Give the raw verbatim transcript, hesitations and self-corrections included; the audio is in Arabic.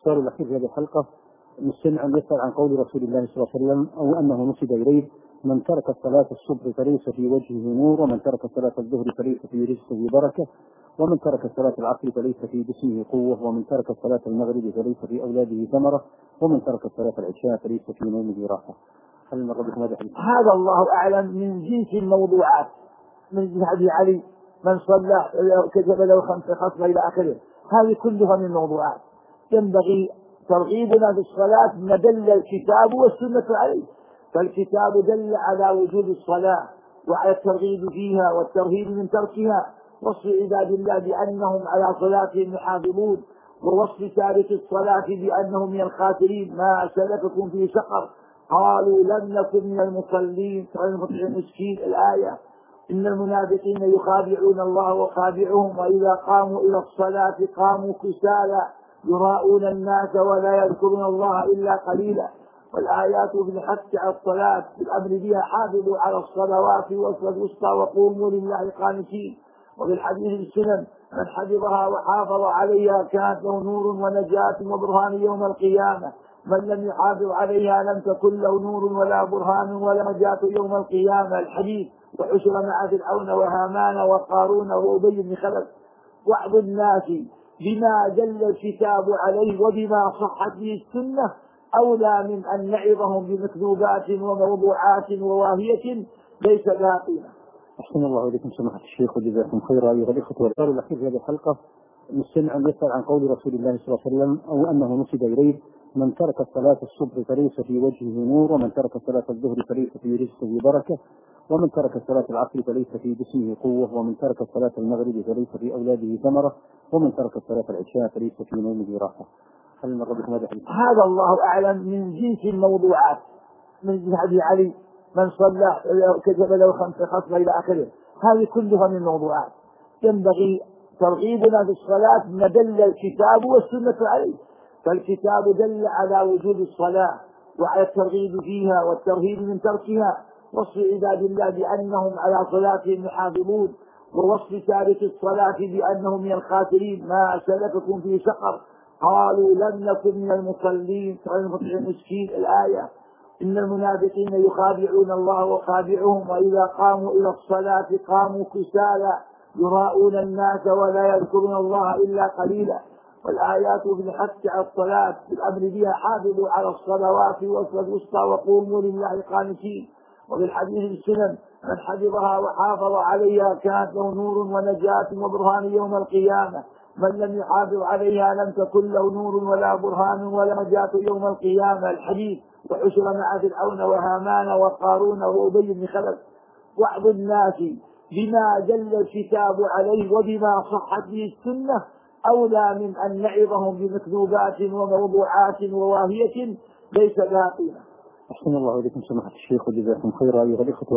السؤال الأخير في هذه الحلقة مستمع يسأل عن قول رسول الله صلى الله عليه وسلم أو أنه نسب إليه: من ترك الصلاة الصبح فليس في وجهه نور، ومن ترك صلاة الظهر فليس في رزقه بركة، ومن ترك صلاة العصر فليس في جسمه قوة، ومن ترك صلاة المغرب فليس في أولاده ثمرة، ومن ترك صلاة العشاء فليس في نومه راحة. هل من ربكم هذا الحديث؟ هذا الله أعلم من جنس الموضوعات، من جنس حديث علي: من صلى كتب له خمس خصلة إلى آخره. هذه كلها من الموضوعات. ينبغي ترغيبنا في الصلاة ما دل الكتاب والسنة عليه. فالكتاب دل على وجوب الصلاة وعلى الترغيب فيها والترهيب من تركها، وصف عباد الله بأنهم على صلاتهم يحافظون، ووصف تارك الصلاة بأنهم من الخاسرين: ما سلككم في سقر؟ قالوا لم نكن من المصلين فنطعم المسكين. الآية: إن المنافقين يخادعون الله وخادعهم وإذا قاموا إلى الصلاة قاموا كسالى يراءون الناس ولا يذكرون الله إلا قليلا. والآيات بالحث على الصلاة بالأمر بها: حافظوا على الصلوات والصلاة الوسطى وقوموا لله قانتين. وفي الحديث السنن: من حفظها وحافظ عليها كانت له نور ونجاة وبرهان يوم القيامة، من لم يحافظ عليها لم تكن له نور ولا برهان ولا نجاة يوم القيامة. الحديث: وحشر مع فرعون وهامان وقارون وأبي بن خلف. وعظ الناس بما دل الكتاب عليه وبما صحت به السنة أولى من أن نعظهم بمكذوبات وموضوعات وواهية ليس لها قيمة. أحسن الله إليكم سماحة الشيخ وجزاكم خيرا. أيها الإخوة، والسؤال الأخير في هذه الحلقة مستمع يسأل عن قول رسول الله صلى الله عليه وسلم أو أنه نسب إليه: من ترك الصلاة الصبح فليس في وجهه نور، ومن ترك صلاة الظهر فليس في رزقه بركة، ومن ترك صلاة العصر فليس في جسمه قوة، ومن ترك صلاة المغرب فليس في أولاده ثمرة، ومن ترك صلاة العشاء فليس في نومه راحة. هل من ربكم هذا الحديث؟ هذا الله أعلم من جنس الموضوعات، من جنس حديث علي: من صلى كتب له خمس خصلة إلى آخره. هذه كلها من الموضوعات. ينبغي ترغيبنا في الصلاة ما دل الكتاب والسنة عليه. فالكتاب دل على وجوب الصلاة وعلى الترغيب فيها والترهيب من تركها، وصف عباد الله بأنهم على صلاتهم يحافظون، ووصف تارك الصلاة بأنهم من الخاسرين: ما سلككم في سقر؟ قالوا لم نكن من المصلين فنطعم المسكين. الآية: إن المنافقين يخادعون الله وخادعهم وإذا قاموا إلى الصلاة قاموا كسالى يراءون الناس ولا يذكرون الله إلا قليلا. والآيات بالحث على الصلاة بالأمر بها: حافظوا على الصلوات والصلاة الوسطى وقوموا لله قانتين. وفي الحديث السنن: من حفظها وحافظ عليها كانت له نور ونجاة وبرهان يوم القيامة، من لم يحافظ عليها لم تكن له نور ولا برهان ولا نجاة يوم القيامة. الحديث: وحشر مع فرعون وهامان وقارون وأبي بن خلف. وعظ الناس بما دل الكتاب عليه وبما صحت به السنة أولى من أن نعظهم بمكذوبات وموضوعات وواهية ليس لها قيمة. أحسن الله إليكم سماحة الشيخ وجزاكم خيرا. أيها الإخوة